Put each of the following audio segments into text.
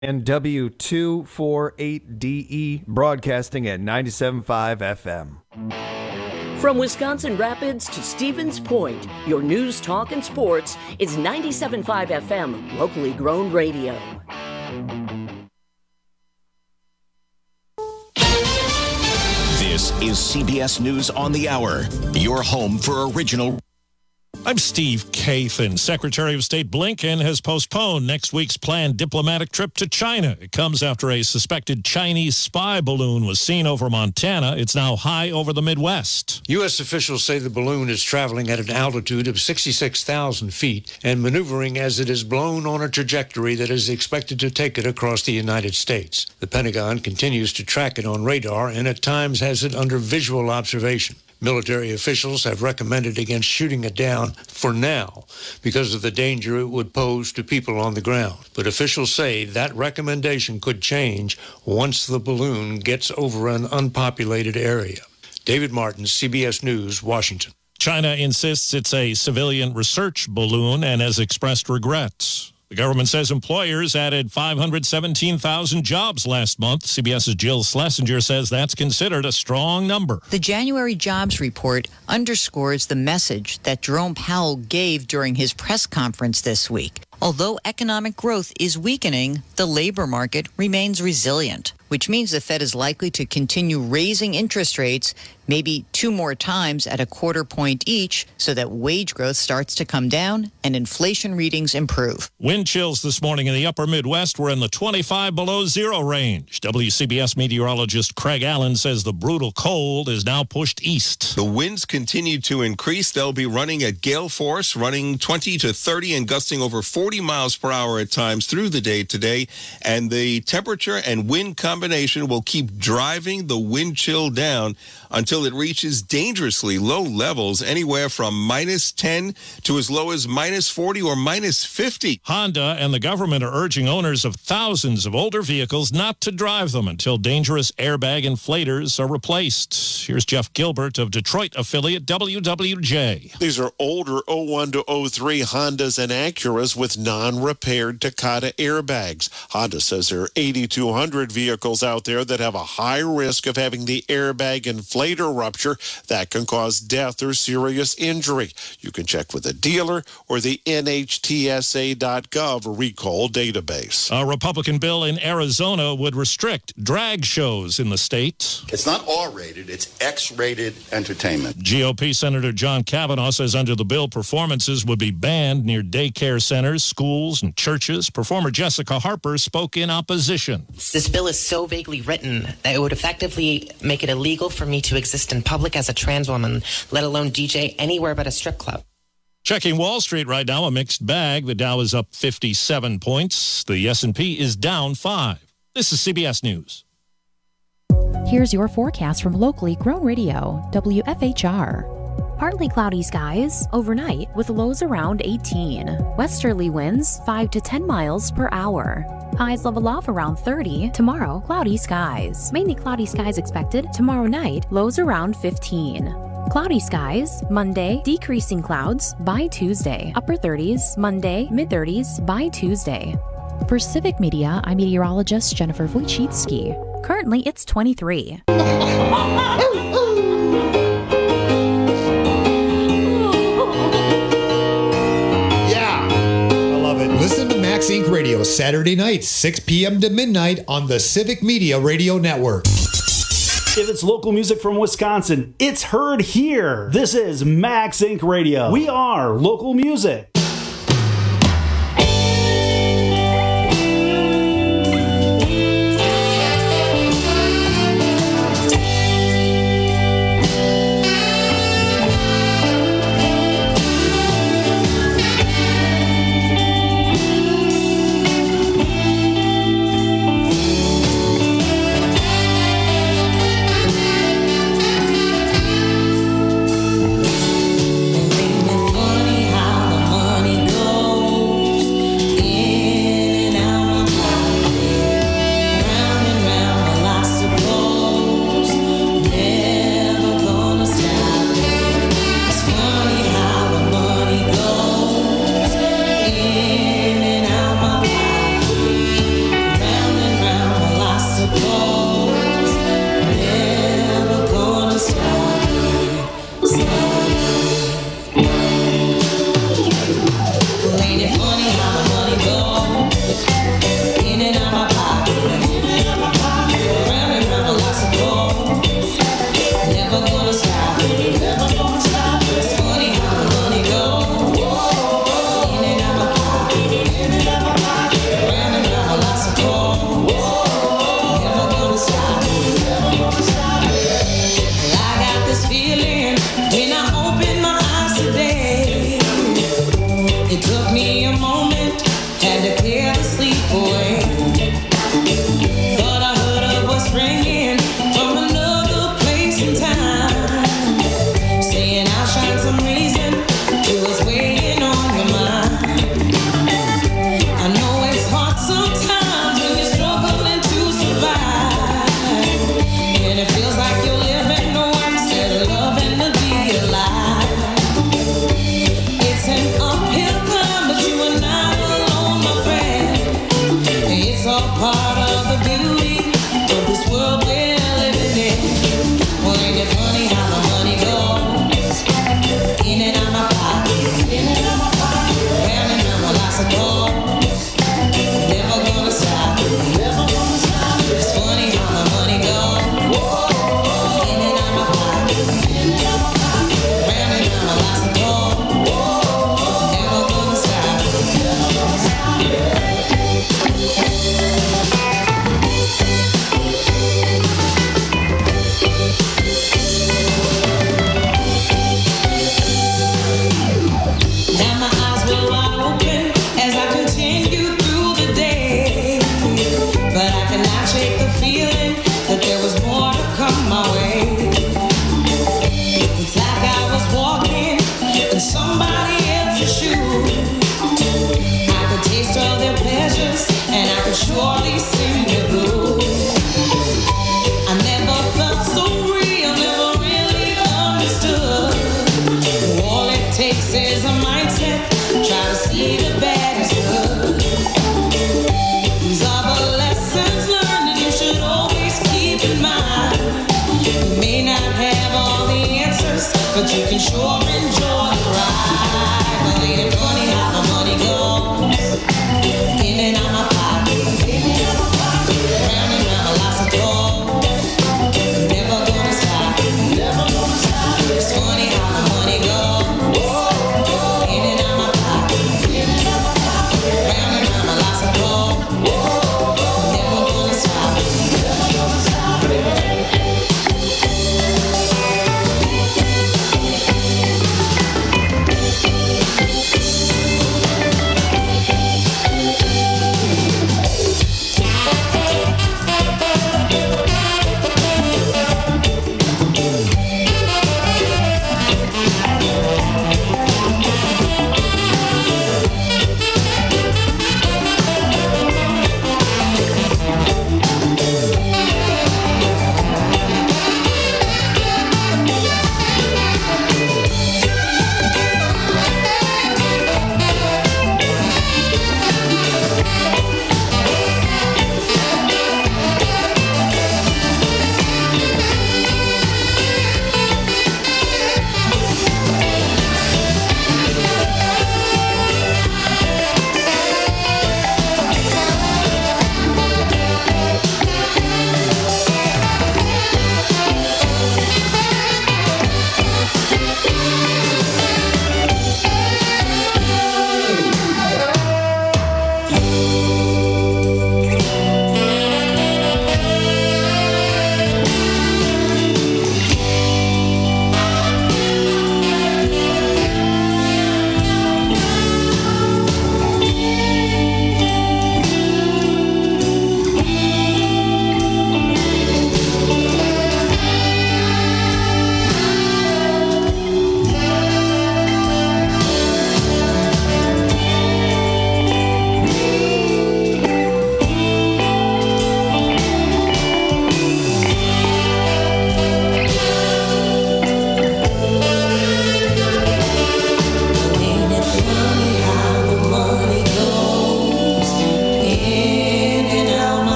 And W248DE broadcasting at 97.5 FM. From Wisconsin Rapids to Stevens Point, your news, talk, and sports is 97.5 FM, locally grown radio. This is CBS News on the Hour, your home for original. I'm Steve Kathan. Secretary of State Blinken has postponed next week's planned diplomatic trip to China. It comes after a suspected Chinese spy balloon was seen over Montana. It's now high over the Midwest. U.S. officials say the balloon is traveling at an altitude of 66,000 feet and maneuvering as it is blown on a trajectory that is expected to take it across the United States. The Pentagon continues to track it on radar and at times has it under visual observation. Military officials have recommended against shooting it down for now because of the danger it would pose to people on the ground. But officials say that recommendation could change once the balloon gets over an unpopulated area. David Martin, CBS News, Washington. China insists it's a civilian research balloon and has expressed regrets. The government says employers added 517,000 jobs last month. CBS's Jill Schlesinger says that's considered a strong number. The January jobs report underscores the message that Jerome Powell gave during his press conference this week. Although economic growth is weakening, the labor market remains resilient, which means the Fed is likely to continue raising interest rates maybe 2 more times at a quarter point each so that wage growth starts to come down and inflation readings improve. Wind chills this morning in the upper Midwest were in the 25 below zero range. WCBS meteorologist Craig Allen says the brutal cold is now pushed east. The winds continue to increase. They'll be running at gale force, running 20 to 30 and gusting over 40 miles per hour at times through the day today. And the temperature and wind combination will keep driving the wind chill down until it reaches dangerously low levels, anywhere from minus 10 to as low as minus 40 or minus 50. Honda and the government are urging owners of thousands of older vehicles not to drive them until dangerous airbag inflators are replaced. Here's Jeff Gilbert of Detroit affiliate WWJ. These are older 01 to 03 Hondas and Acuras with non-repaired Takata airbags. Honda says there are 8,200 vehicles out there that have a high risk of having the airbag inflator rupture that can cause death or serious injury. You can check with a dealer or the NHTSA.gov recall database. A Republican bill in Arizona would restrict drag shows in the state. It's not R-rated, it's X-rated entertainment. GOP Senator John Kavanaugh says under the bill, performances would be banned near daycare centers, schools, and churches. Performer Jessica Harper spoke in opposition. This bill is so vaguely written that it would effectively make it illegal for me to exist in public as a trans woman, let alone DJ anywhere but a strip club. Checking Wall Street right now, a mixed bag. The Dow is up 57 points. The S&P is down 5. This is CBS News. Here's your forecast from locally grown radio, WFHR. Partly cloudy skies overnight with lows around 18. Westerly winds 5 to 10 miles per hour. Highs level off around 30. Tomorrow, cloudy skies. Mainly cloudy skies expected. Tomorrow night, lows around 15. Cloudy skies. Monday, decreasing clouds by Tuesday. Upper 30s. Monday, mid-30s by Tuesday. For Civic Media, I'm meteorologist Jennifer Wojcicki. Currently, it's 23. Listen to Max Inc. Radio Saturday nights, 6 p.m. to midnight on the Civic Media Radio Network. If it's local music from Wisconsin, it's heard here. This is Max Inc. Radio. We are local music. all part of the beauty of this world we're living in. Well, ain't it funny how the money goes in and out my pocket, round and round my lots of goals, never gonna stop. It's funny how the money goes in and out my pocket, round and round my lots of goals, never gonna stop. Now my eyes were wide open as I continue through the day, but I cannot shake the feeling that there was more to come my way. It's like I was walking in somebody else's shoes. I could taste all their pleasures and I could surely sing the blues. I never felt so real, never really understood. All it takes is a mindset, try to see the bad as good. These are the lessons learned and you should always keep in mind. You may not have all the answers, but you can sure enjoy the ride. But ain't it funny how the money goes in and out my pocket, round and round lots of gold, never gonna stop. It's funny how the money goes in and out my pocket, round and round lots of gold, never gonna stop.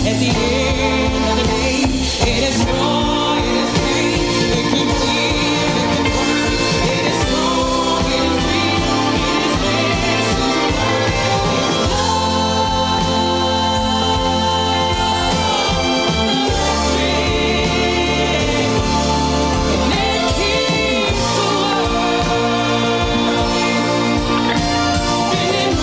At the end of the day, it is joy, it is pain, it can feel, it can burn, it is strong, it is real, it is lessons learned, it's love, and it keeps the world spinning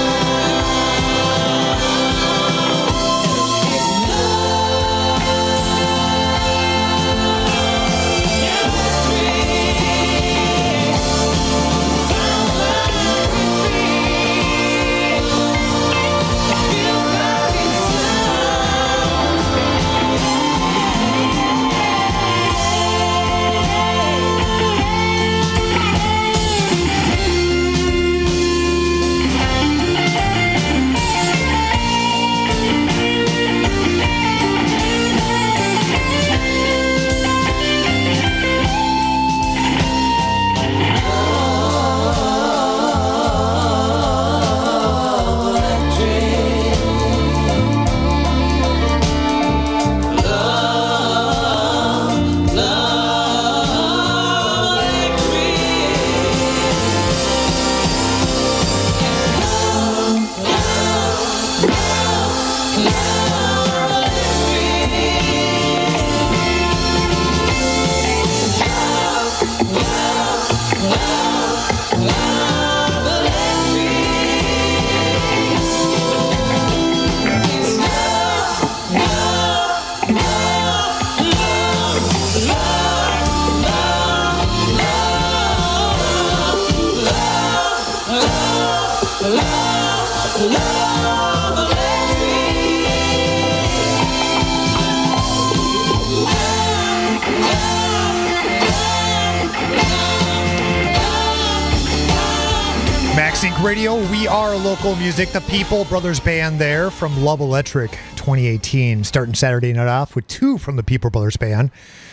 MaxInc Radio, we are local music. The People Brothers Band there from Love Electric 2018. Starting Saturday night off with two from the People Brothers Band.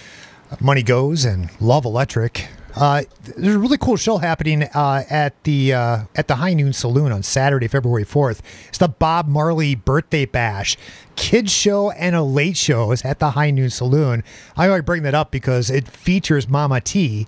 Money Goes and Love Electric. There's a really cool show happening at the High Noon Saloon on Saturday, February 4th. It's the Bob Marley Birthday Bash. Kids show and a late show is at the High Noon Saloon. I always bring that up because it features Mama T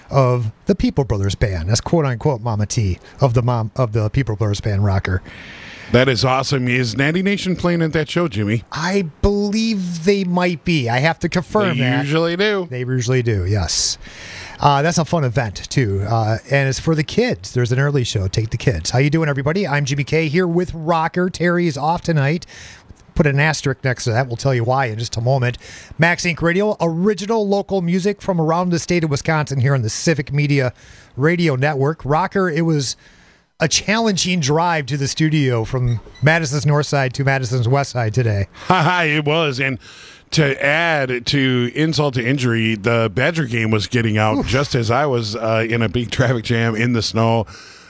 of the People Brothers Band. That's quote unquote Mama T of the People Brothers Band rocker. That is awesome. Is Natty Nation playing at that show, Jimmy? I believe they might be. I have to confirm that. They usually do. They usually do, yes. That's a fun event, too. And it's for the kids. There's an early show. Take the kids. How you doing, everybody? I'm Jimmy K here with Rocker. Terry is off tonight. Put an asterisk next to that. We'll tell you why in just a moment. MaxInc Radio, original local music from around the state of Wisconsin here on the Civic Media Radio Network. Rocker, it was a challenging drive to the studio from Madison's north side to Madison's west side today. It was, and to add to insult to injury, the Badger game was getting out just as I was in a big traffic jam in the snow.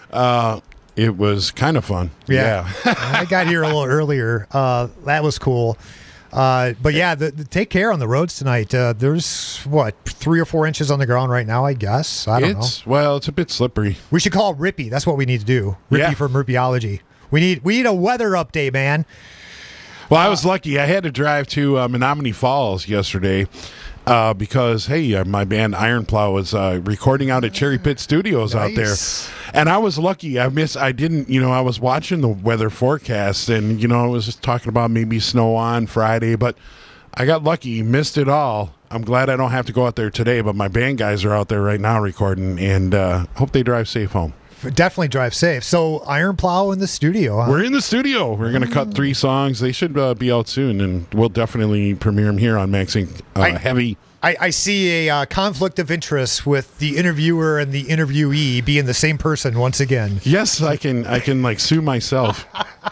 It was kind of fun. Yeah. I got here a little earlier. That was cool. But yeah, take care on the roads tonight. There's 3 or 4 inches on the ground right now, I guess. I don't know. Well, it's a bit slippery. We should call Rippy. That's what we need to do. Rippy for Murpyology. We need a weather update, man. Well, I was lucky. I had to drive to Menominee Falls yesterday because, hey, my band Iron Plow was recording out at Cherry Pit Studios out there. And I was lucky. I was watching the weather forecast and, I was just talking about maybe snow on Friday, but I got lucky, missed it all. I'm glad I don't have to go out there today, but my band guys are out there right now recording, and hope they drive safe home. Definitely drive safe. So Iron Plow in the studio, huh? We're in the studio. We're going to cut 3 songs. They should be out soon, and we'll definitely premiere them here on MaxInc Heavy. I see a conflict of interest with the interviewer and the interviewee being the same person once again. Yes, I can like sue myself.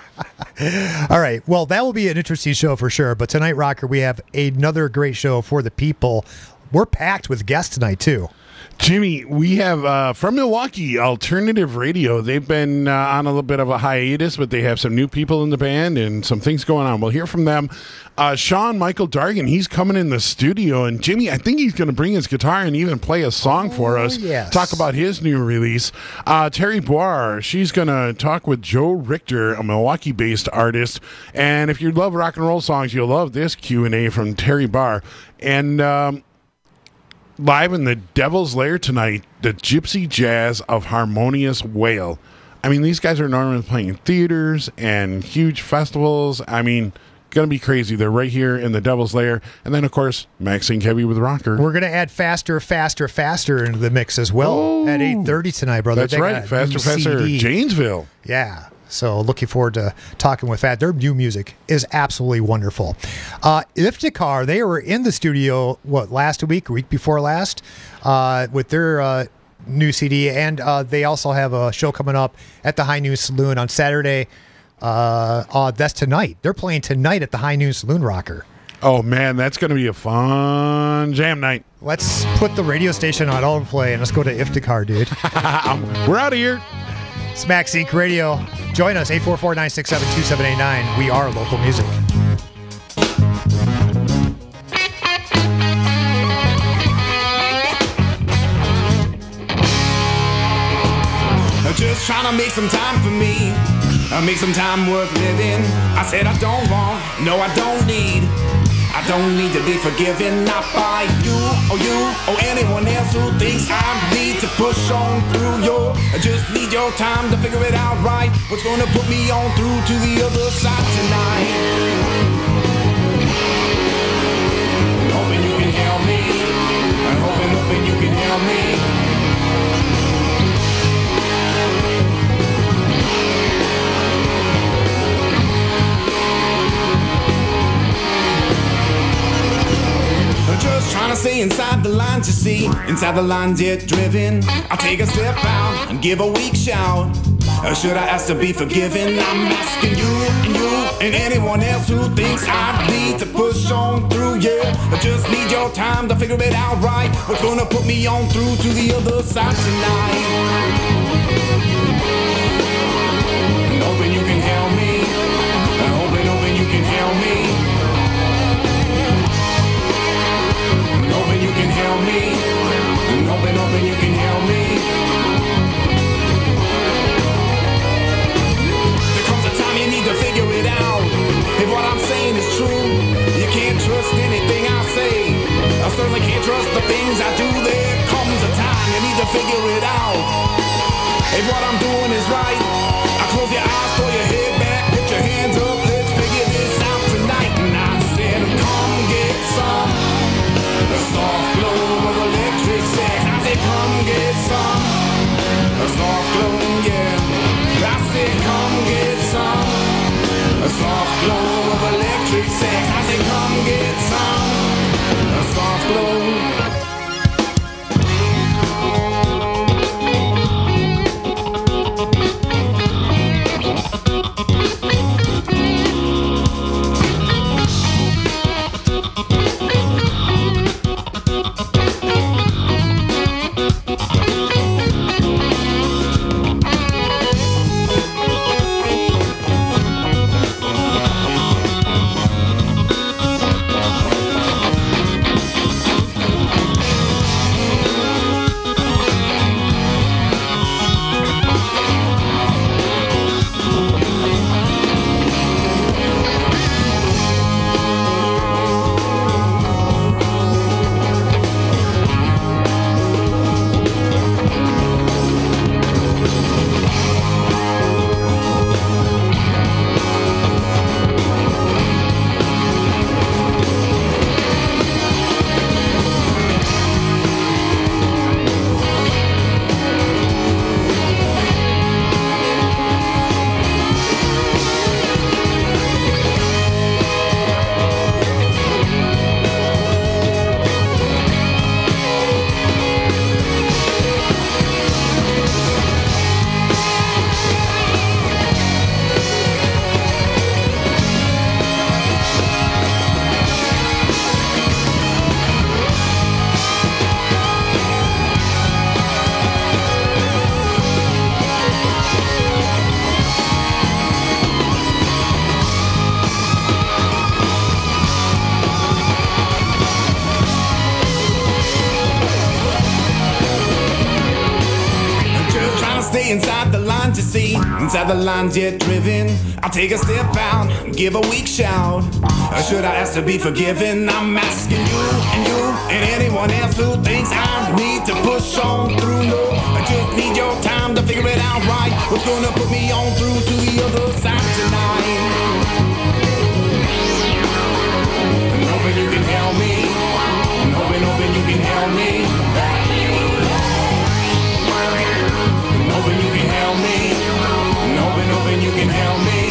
All right. Well, that will be an interesting show for sure. But tonight, Rocker, we have another great show for the people. We're packed with guests tonight, too. Jimmy, we have from Milwaukee, Alternative Radio. They've been on a little bit of a hiatus, but they have some new people in the band and some things going on. We'll hear from them. Sean Michael Dargan, he's coming in the studio. And Jimmy, I think he's going to bring his guitar and even play a song for us. Yes. Talk about his new release. Terry Boire, she's going to talk with Joe Richter, a Milwaukee-based artist. And if you love rock and roll songs, you'll love this Q&A from Terry Boire. And live in the Devil's Lair tonight, the Gypsy Jazz of Harmonious Whale. I mean, these guys are normally playing in theaters and huge festivals. I mean, going to be crazy. They're right here in the Devil's Lair. And then, of course, Max Inc. Heavy with Rocker. We're going to add Faster, Faster, Faster into the mix as well at 8:30 tonight, brother. That's right. Faster, Faster, Janesville. Yeah. So looking forward to talking with that. Their new music is absolutely wonderful. Iftikhar, they were in the studio, last week before last, with their new CD. And they also have a show coming up at the High Noon Saloon on Saturday. That's tonight. They're playing tonight at the High Noon Saloon Rocker. Oh, man, that's going to be a fun jam night. Let's put the radio station on auto play and let's go to Iftikhar, dude. We're out of here. It's Max Inc. Radio. Join us, 844-967-2789. We are local music. Just trying to make some time for me, make some time worth living. I said I don't want, no I don't need. I don't need to be forgiven, not by you or anyone else who thinks I need to push on through. I just need your time to figure it out right. What's gonna put me on through to the other side tonight? Hoping you can help me. I'm hoping you can help me. Just trying to stay inside the lines, you see. Inside the lines, yet driven. I'll take a step out and give a weak shout. Or should I ask to be forgiven? I'm asking you and anyone else who thinks I need to push on through. I just need your time to figure it out right. What's gonna put me on through to the other side tonight? And hoping you can help me. And hoping you can help me. Hoping you can help me. And hoping you can help me. There comes a time you need to figure it out. If what I'm saying is true, you can't trust anything I say. I certainly can't trust the things I do. There comes a time you need to figure it out. If what I'm doing is right, I close your eyes, throw your head back, put your hands up, let's figure this out tonight. And I said, come get some. A soft glow of electric sex. I said, come get some. A soft glow, yeah. I said, come get some. A soft glow of electric sex. I said, come get some. A soft glow. to see inside the lines yet driven. I'll take a step out, give a weak shout. Or should I ask to be forgiven? I'm asking you and anyone else who thinks I need to push on through. No, I just need your time to figure it out right. What's gonna put me on through to the other side tonight? And hoping you can help me. And hoping you can help me. And hoping you can help me. And hoping you can help me.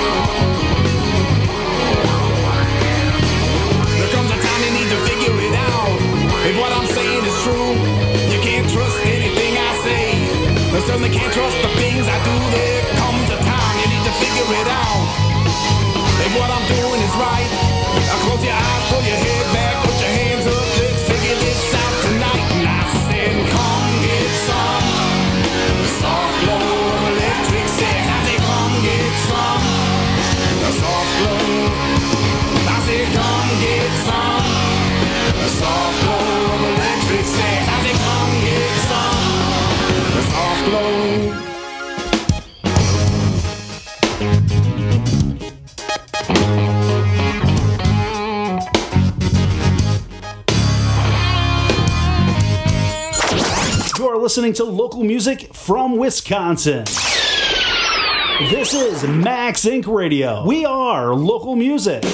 There comes a time you need to figure it out. If what I'm saying is true, you can't trust anything I say. I certainly can't trust the things I do. There comes a time you need to figure it out. If what I'm doing is right, close your eyes, pull your head back, put your hands up, let's figure this out tonight. And I said, come get some soft glow electric sex. I said, come get some soft glow. I said, come get some soft glow electric sex. I said, come get some soft glow. You're listening to local music from Wisconsin. This is Max Inc. Radio. We are local music.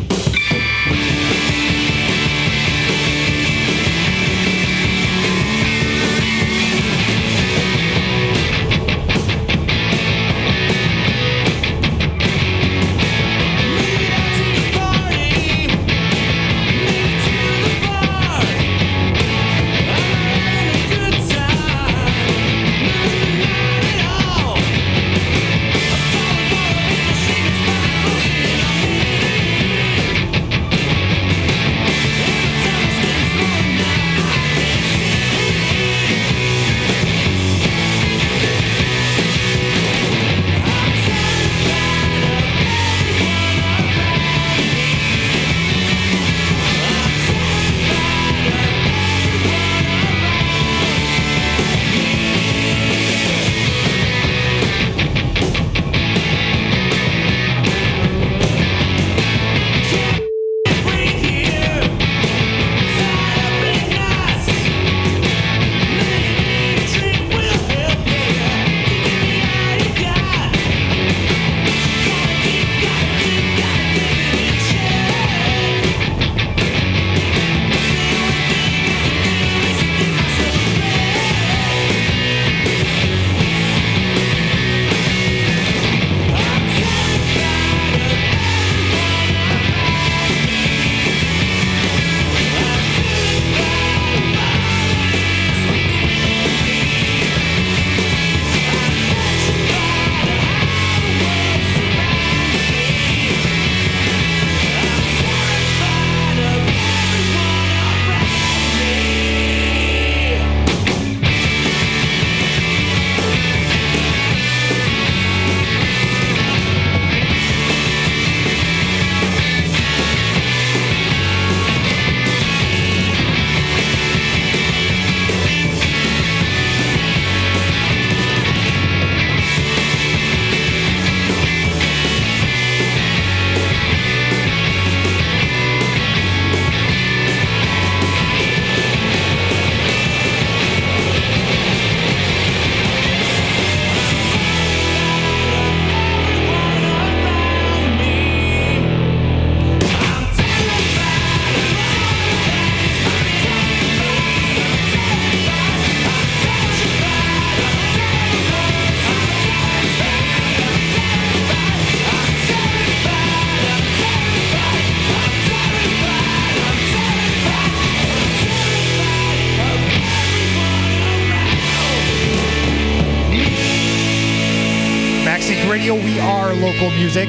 Radio, we are local music.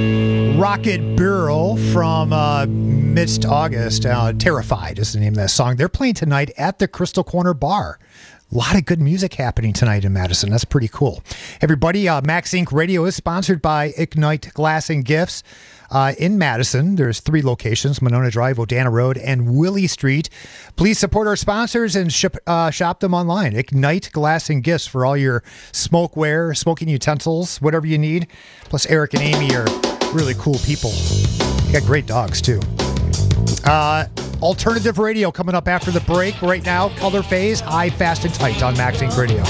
Rocket Barrel from Mist August. Terrified is the name of that song. They're playing tonight at the Crystal Corner Bar. A lot of good music happening tonight in Madison. That's pretty cool. Everybody, Max Inc. Radio is sponsored by Ignite Glass and Gifts in Madison. There's 3 locations, Monona Drive, Odana Road, and Willie Street. Please support our sponsors and shop them online. Ignite Glass and Gifts for all your smokeware, smoking utensils, whatever you need. Plus, Eric and Amy are really cool people. You got great dogs, too. Alternative radio coming up after the break. Right now, Color Phase, High, Fast, and Tight on Max Inc. Radio.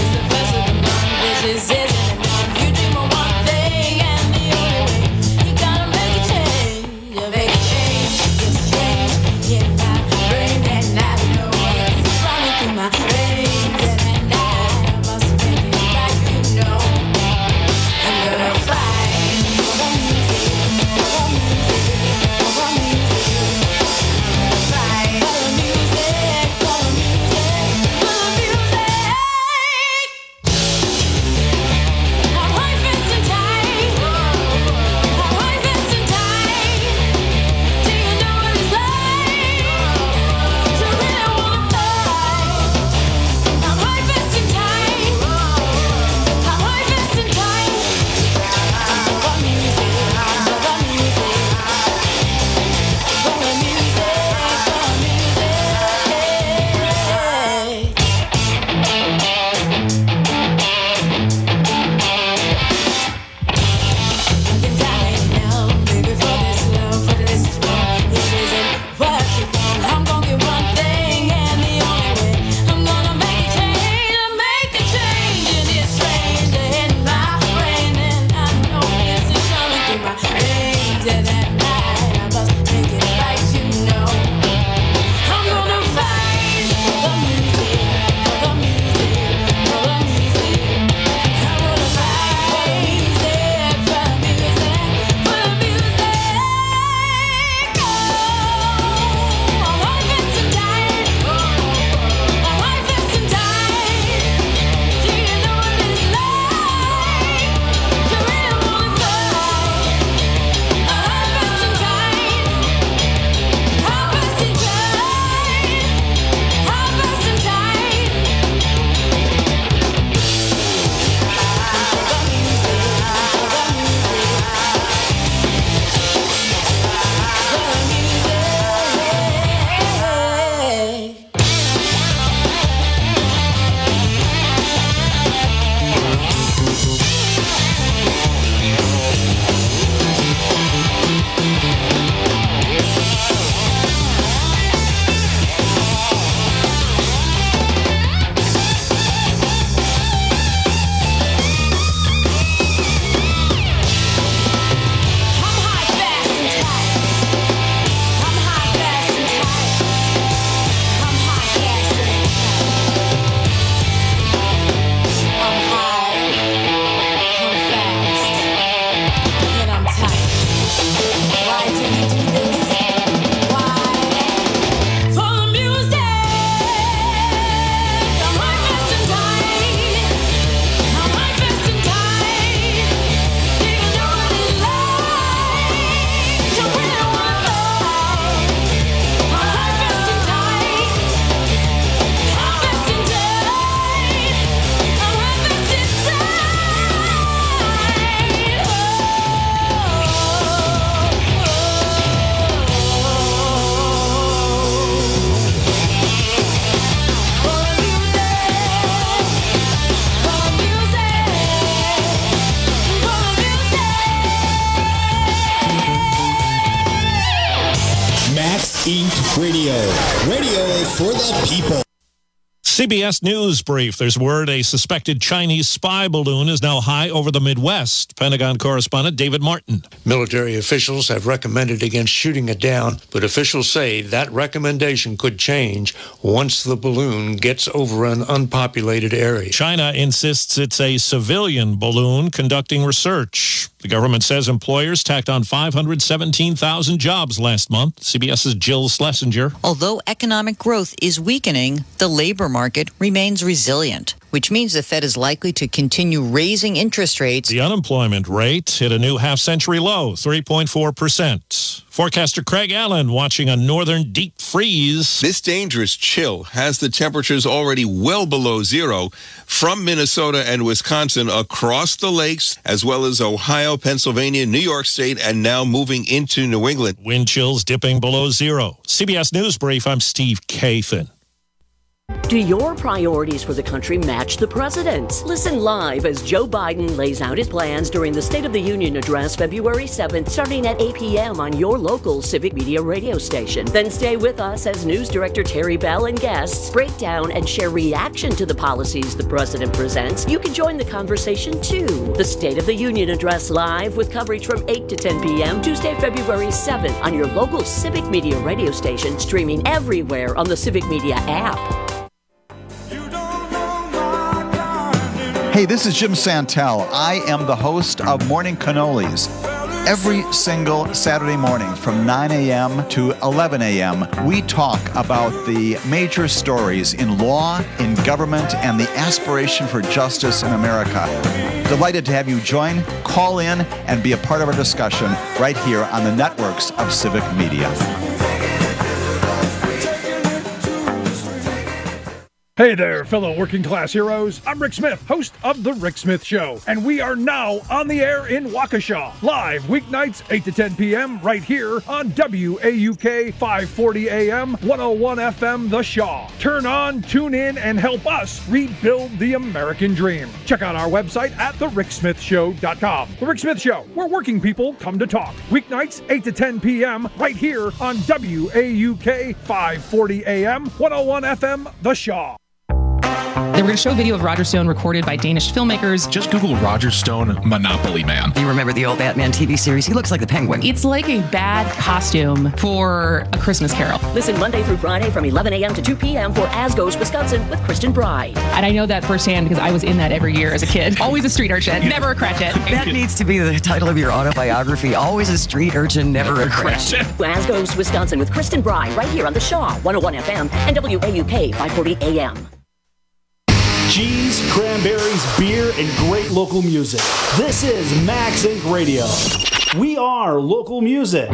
Radio. Radio for the people. CBS News brief. There's word a suspected Chinese spy balloon is now high over the Midwest. Pentagon correspondent David Martin. Military officials have recommended against shooting it down, but officials say that recommendation could change once the balloon gets over an unpopulated area. China insists it's a civilian balloon conducting research. The government says employers tacked on 517,000 jobs last month. CBS's Jill Schlesinger. Although economic growth is weakening, the labor market remains resilient. which means the Fed is likely to continue raising interest rates. The unemployment rate hit a new half-century low, 3.4%. Forecaster Craig Allen watching a northern deep freeze. This dangerous chill has the temperatures already well below zero from Minnesota and Wisconsin across the lakes, as well as Ohio, Pennsylvania, New York State, and now moving into New England. Wind chills dipping below zero. CBS News Brief, I'm Steve Kathan. Do your priorities for the country match the president's? Listen live as Joe Biden lays out his plans during the State of the Union address February 7th, starting at 8 p.m. on your local Civic Media radio station. Then stay with us as News Director Terry Bell and guests break down and share reaction to the policies the president presents. You can join the conversation too. The State of the Union address live with coverage from 8 to 10 p.m. Tuesday, February 7th on your local Civic Media radio station, streaming everywhere on the Civic Media app. Hey, this is Jim Santel. I am the host of Morning Cannolis. Every single Saturday morning from 9 a.m. to 11 a.m., we talk about the major stories in law, in government, and the aspiration for justice in America. Delighted to have you join, call in, and be a part of our discussion right here on the networks of Civic Media. Hey there, fellow working class heroes. I'm Rick Smith, host of The Rick Smith Show, and we are now on the air in Waukesha, live weeknights 8 to 10 p.m. right here on WAUK 540 AM, 101 FM, The Shaw. Turn on, tune in, and help us rebuild the American dream. Check out our website at thericksmithshow.com. The Rick Smith Show, where working people come to talk. Weeknights 8 to 10 p.m. right here on WAUK 540 AM, 101 FM, The Shaw. They were going to show a video of Roger Stone recorded by Danish filmmakers. Just Google Roger Stone Monopoly Man. Do you remember the old Batman TV series? He looks like the Penguin. It's like a bad costume for A Christmas Carol. Listen Monday through Friday from 11 a.m. to 2 p.m. for As Goes Wisconsin with Kristen Bry. And I know that firsthand because I was in that every year as a kid. Always a street urchin, never a Cratchit. That needs to be the title of your autobiography. Always a street urchin, never a Cratchit. As Goes Wisconsin with Kristen Bry right here on the Shaw, 101 FM and WAUK 540 AM. Cheese, cranberries, beer, and great local music. This is Max Inc. Radio. We are local music.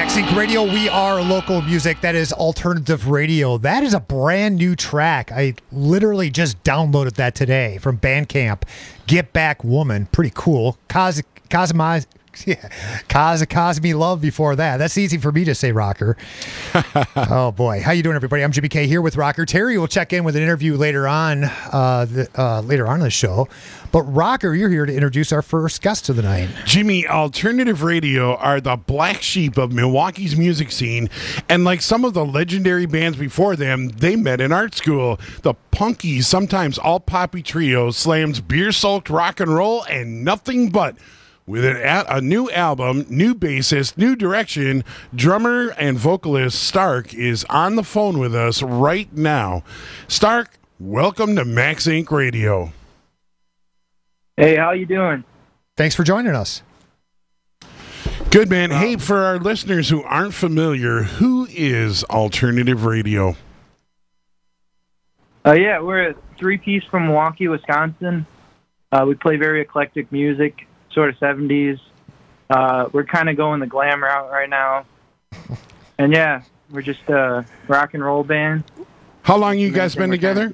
Sync Radio, we are local music. That is alternative radio. That is a brand new track. I literally just downloaded that today from Bandcamp. Get Back Woman. Pretty cool. Cosme Love before that. That's easy for me to say, Rocker. Oh, boy. How you doing, everybody? I'm Jimmy K here with Rocker. Terry will check in with an interview later on in the show. But, Rocker, you're here to introduce our first guest of the night. Jimmy, alternative radio are the black sheep of Milwaukee's music scene. And like some of the legendary bands before them, they met in art school. The punky, sometimes all-poppy trio slams beer-soaked rock and roll and nothing but. With a new album, new bassist, new direction, drummer and vocalist Stark is on the phone with us right now. Stark, welcome to Max Inc. Radio. Hey, how you doing? Thanks for joining us. Good, man. Hey, for our listeners who aren't familiar, who is alternative radio? Yeah, we're a three-piece from Milwaukee, Wisconsin. We play very eclectic music. Sort of 70s. We're kind of going the glam route right now. And yeah, we're just a rock and roll band. How long you guys been together?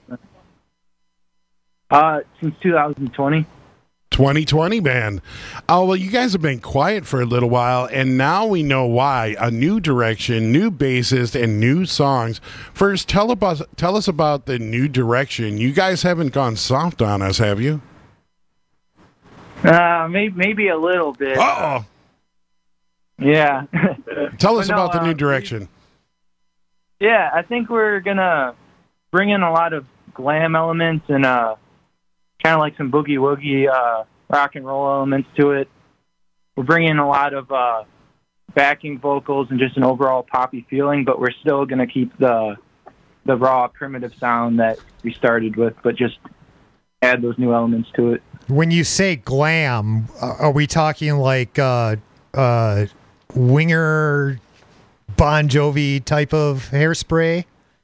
Since 2020. 2020, man. Oh, well, you guys have been quiet for a little while, and now we know why. A new direction, new bassist, and new songs. First, tell us about the new direction. You guys haven't gone soft on us, have you? Maybe a little bit. Uh-oh. Yeah. Tell us about the new direction. Yeah, I think we're going to bring in a lot of glam elements and kind of like some boogie-woogie rock and roll elements to it. We're bringing in a lot of backing vocals and just an overall poppy feeling, but we're still going to keep the raw, primitive sound that we started with, but just add those new elements to it. When you say glam, are we talking like Winger, Bon Jovi type of hairspray?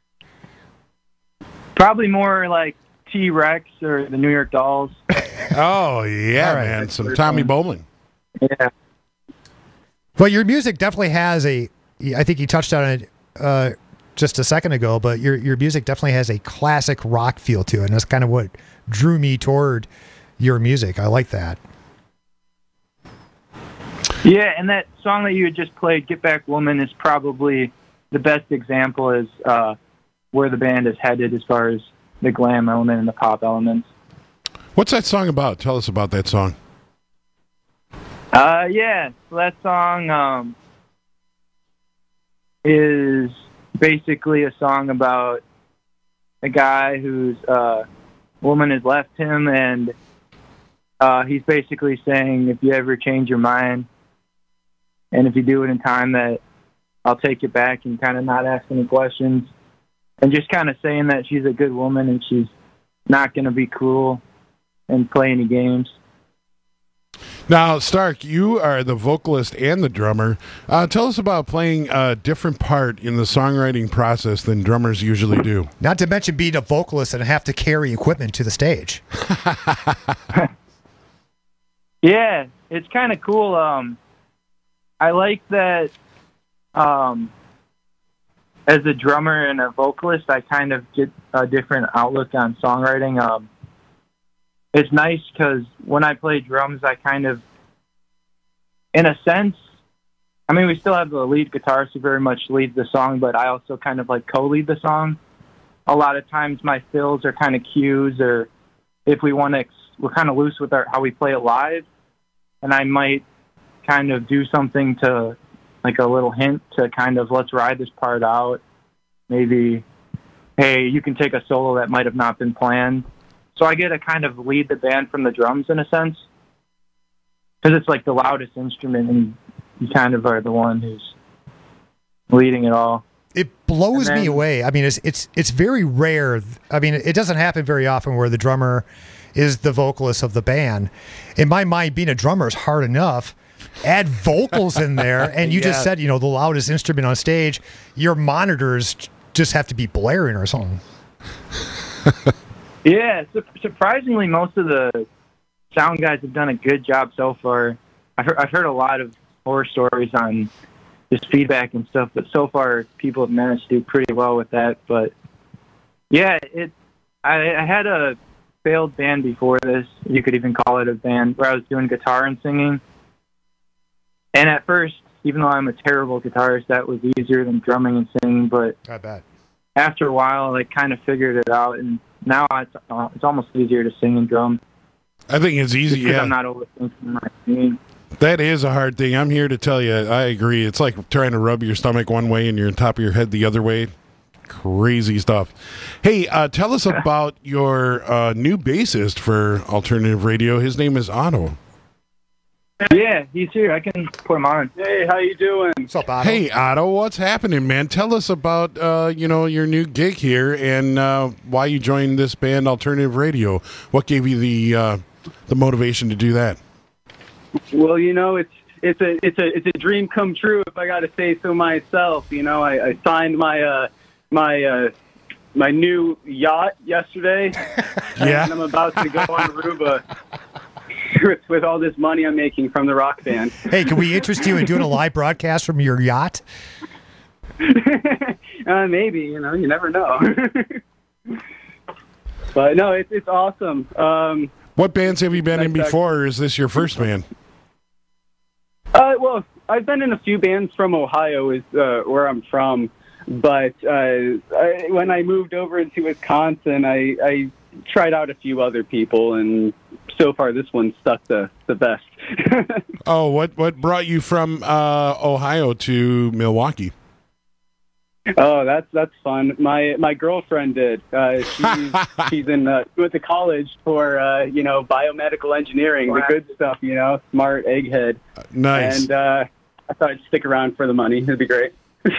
Probably more like T-Rex or the New York Dolls. Oh, yeah, right, man. Some Tommy Bolin. Yeah. Well, your music definitely has I think you touched on it just a second ago, but your music definitely has a classic rock feel to it, and that's kind of what drew me toward your music. I like that. Yeah, and that song that you had just played, Get Back Woman, is probably the best example as where the band is headed as far as the glam element and the pop elements. What's that song about? Tell us about that song. Yeah, so that song is basically a song about a guy whose woman has left him, and he's basically saying, if you ever change your mind, and if you do it in time, that I'll take it back, and kind of not ask any questions, and just kind of saying that she's a good woman and she's not going to be cruel and play any games. Now, Stark, you are the vocalist and the drummer. Tell us about playing a different part in the songwriting process than drummers usually do. Not to mention being a vocalist and have to carry equipment to the stage. Yeah, it's kind of cool. I like that as a drummer and a vocalist, I kind of get a different outlook on songwriting. It's nice because when I play drums, I kind of, in a sense, I mean, we still have the lead guitarist who very much leads the song, but I also kind of like co-lead the song. A lot of times my fills are kind of cues, or if we want to, we're kind of loose with how we play it live, and I might kind of do something to, like a little hint to kind of, let's ride this part out. Maybe, hey, you can take a solo that might have not been planned. So I get to kind of lead the band from the drums in a sense, because it's like the loudest instrument, and you kind of are the one who's leading it all. It blows me away. I mean, it's very rare. I mean, it doesn't happen very often where the drummer is the vocalist of the band. In my mind, being a drummer is hard enough. Add vocals in there, and you just said, the loudest instrument on stage. Your monitors just have to be blaring or something. Yeah, surprisingly, most of the sound guys have done a good job so far. I've heard a lot of horror stories on, just feedback and stuff. But so far, people have managed to do pretty well with that. But yeah, I had a failed band before this. You could even call it a band, where I was doing guitar and singing. And at first, even though I'm a terrible guitarist, that was easier than drumming and singing. But I bet. After a while, I kind of figured it out, and now it's almost easier to sing and drum. I think it's easy, because yeah. I'm not overthinking my singing. That is a hard thing. I'm here to tell you, I agree. It's like trying to rub your stomach one way and your top of your head the other way. Crazy stuff. Hey, tell us about your new bassist for Alternative Radio. His name is Otto. Yeah, he's here. I can put him on. Hey, how you doing? What's up, Otto? Hey, Otto, what's happening, man? Tell us about your new gig here and why you joined this band, Alternative Radio. What gave you the motivation to do that? Well, it's a dream come true, if I got to say so myself. I signed my my new yacht yesterday, yeah, and I'm about to go on Aruba with all this money I'm making from the rock band. Hey, can we interest you in doing a live broadcast from your yacht? Maybe, you never know. But no, it's awesome. What bands have you been in before, or is this your first band? Well, I've been in a few bands from Ohio, is where I'm from. But when I moved over into Wisconsin, I tried out a few other people, and so far this one stuck the best. Oh, what brought you from Ohio to Milwaukee? Oh, that's fun. My girlfriend did. She's in went to college for biomedical engineering, the good stuff. Smart egghead. Nice. And I thought I'd stick around for the money. It'd be great.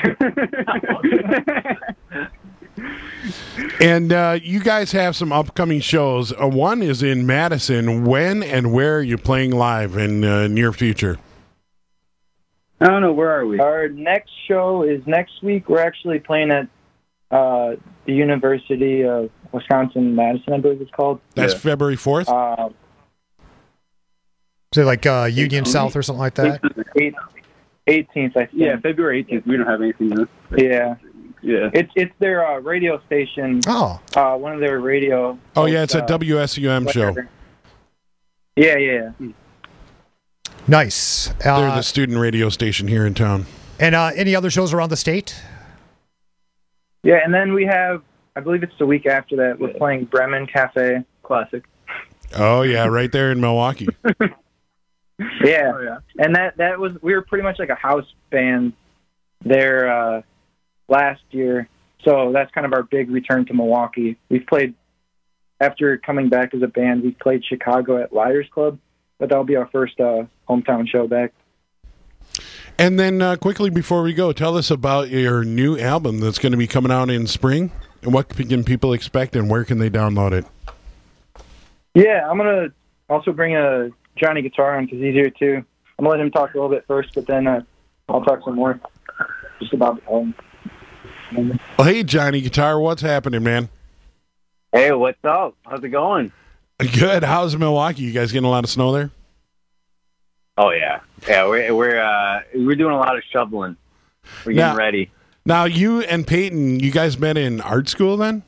And you guys have some upcoming shows. One is in Madison. When and where are you playing live in near future? I don't know. Where are we? Our next show is next week. We're actually playing at the University of Wisconsin-Madison, I believe it's called. That's February 4th? Is it like Union South or something like that? 18th, I think. Yeah, February 18th. We don't have anything to. Yeah. Yeah. It's their radio station. Oh. One of their radio. Oh, yeah, it's a WSUM show. Yeah. Nice. They're the student radio station here in town. And any other shows around the state? Yeah, and then we have, I believe it's the week after that, we're playing Bremen Cafe. Classic. Oh, yeah, right there in Milwaukee. Yeah. Oh, yeah. And that was, we were pretty much like a house band there last year. So that's kind of our big return to Milwaukee. We've played, after coming back as a band, we've played Chicago at Liars Club, but that'll be our first hometown show back. And then quickly before we go, tell us about your new album that's going to be coming out in spring, and what can people expect, and where can they download it? Yeah, I'm going to also bring a Johnny guitar on because he's here too. I'm going to let him talk a little bit first, but then I'll talk some more just about the album. Well, hey, Johnny Guitar, what's happening, man? Hey, what's up? How's it going? Good. How's Milwaukee? You guys getting a lot of snow there? Oh yeah, we're doing a lot of shoveling. We're getting ready. Now, you and Peyton, you guys met in art school then?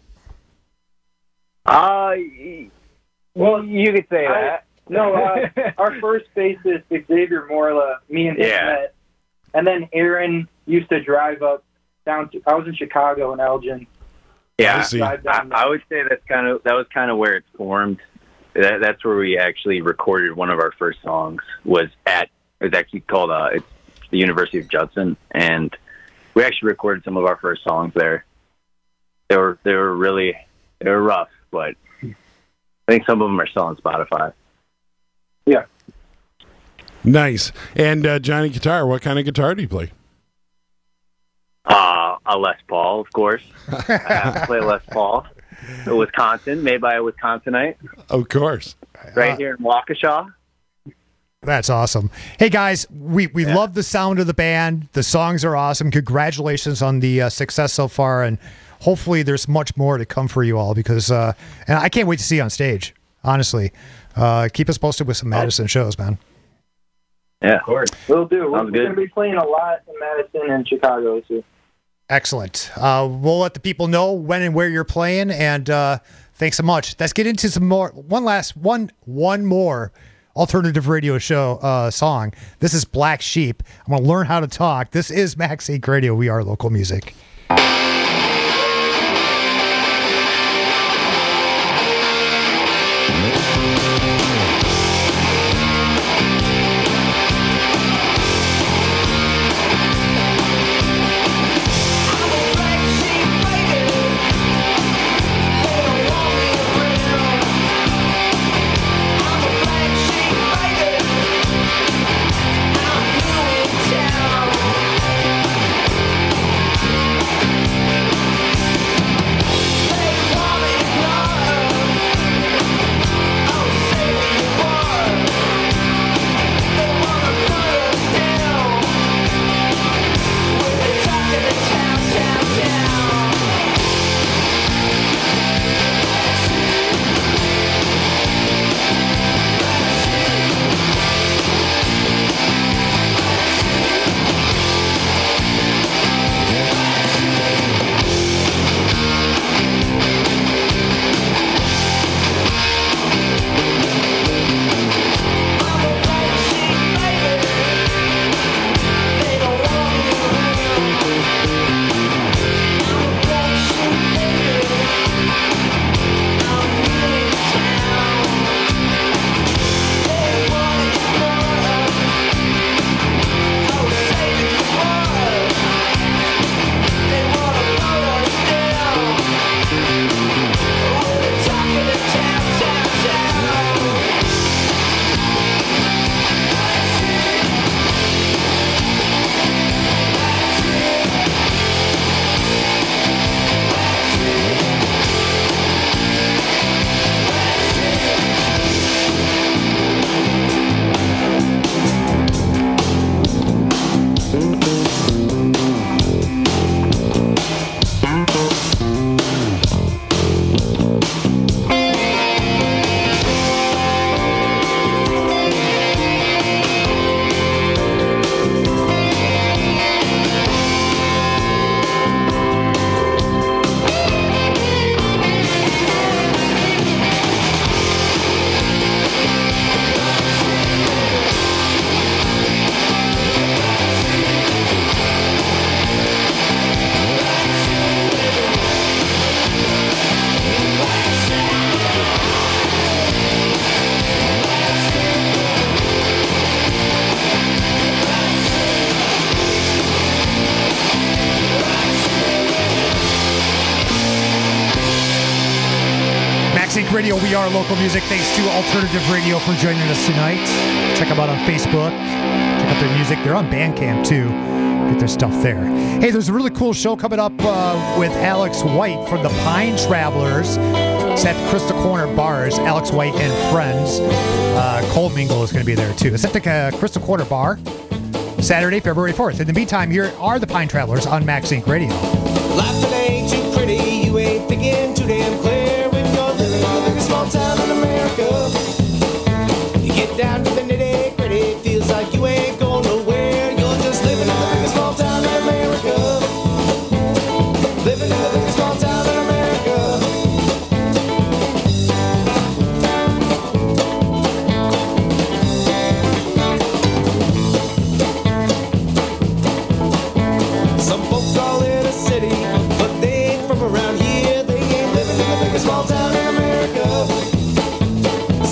Well, you could say that. Our first bassist, Xavier Morla, me and him met, and then Aaron used to drive up down to, I was in Chicago in Elgin. Yeah, I would say that was kind of where it formed. That's where we actually recorded one of our first songs. It was actually called it's the University of Judson, and we actually recorded some of our first songs there. They were rough, but I think some of them are still on Spotify. Yeah. Nice. And Johnny Guitar, what kind of guitar do you play? A Les Paul, of course. I have to play Les Paul. Wisconsin, made by a Wisconsinite. Of course. Right here in Waukesha. That's awesome. Hey, guys, we love the sound of the band. The songs are awesome. Congratulations on the success so far, and hopefully there's much more to come for you all because and I can't wait to see you on stage, honestly. Keep us posted with some Madison shows, man. Yeah, of course. We'll do. We're Sounds going good. to be playing a lot in Madison and Chicago too. Excellent. We'll let the people know when and where you're playing, and thanks so much. Let's get into some more. One more alternative radio show song. This is Black Sheep. I'm going to learn how to talk. This is Max Inc. Radio. We are local music. Radio, we are local music. Thanks to Alternative Radio for joining us tonight. Check them out on Facebook. Check out their music. They're on Bandcamp too. Get their stuff there. Hey, there's a really cool show coming up with Alex White from the Pine Travelers. It's at the Crystal Corner Bars. Alex White and friends. Cold Mingle is going to be there too. It's at the Crystal Corner Bar, Saturday, February 4th. In the meantime, here are the Pine Travelers on Max Inc. Radio. Life that ain't too pretty, you ain't thinking too damn clear. Living in a small town in America. You get down to the nitty gritty, feels like you ain't going nowhere. You're just living in the biggest small town in America. Living in the biggest small town in America. Some folks call it a city, but they ain't from around here. They ain't living in the biggest small town in America.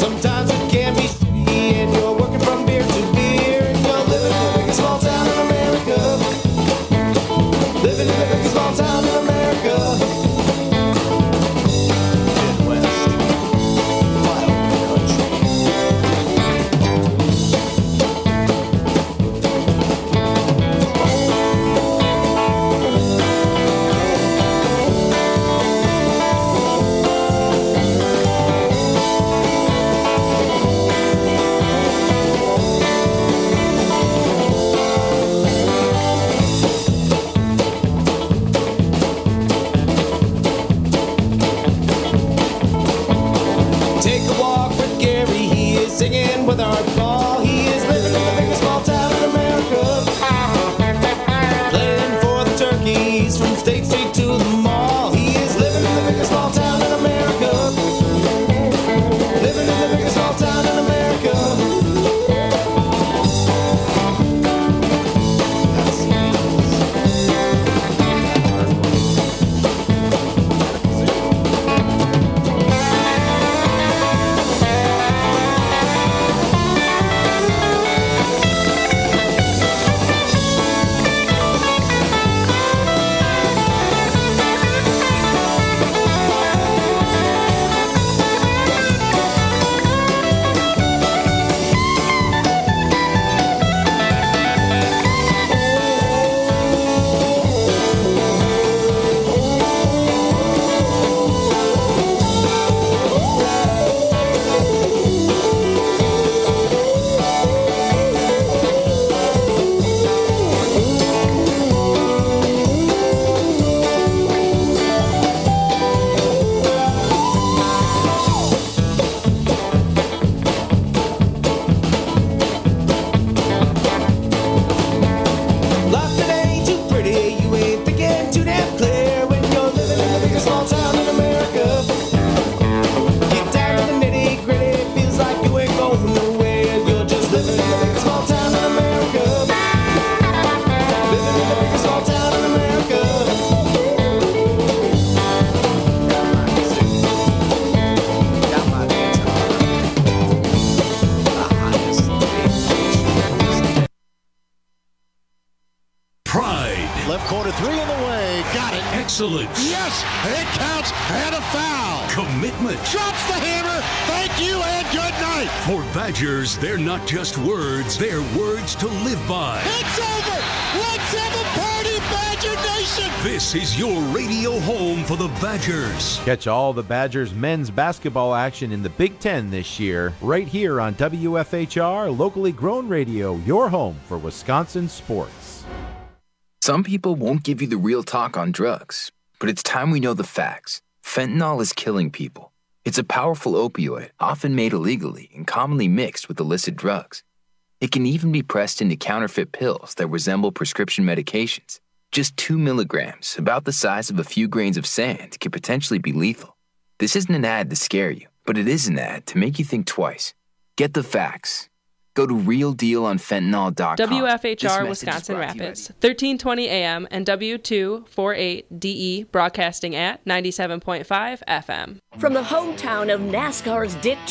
corner. 3 in the way. Got it. Excellence. Yes, it counts. And a foul. Commitment. Drops the hammer. Thank you and good night. For Badgers, they're not just words. They're words to live by. It's over. Let's have a party, Badger Nation. This is your radio home for the Badgers. Catch all the Badgers men's basketball action in the Big Ten this year, right here on WFHR, locally grown radio, your home for Wisconsin sports. Some people won't give you the real talk on drugs, but it's time we know the facts. Fentanyl is killing people. It's a powerful opioid, often made illegally and commonly mixed with illicit drugs. It can even be pressed into counterfeit pills that resemble prescription medications. Just 2 milligrams, about the size of a few grains of sand, can potentially be lethal. This isn't an ad to scare you, but it is an ad to make you think twice. Get the facts. Go to realdealonfentanyl.com. WFHR Wisconsin Rapids, 1320 AM and W248DE, broadcasting at 97.5 FM. From the hometown of NASCAR's Dick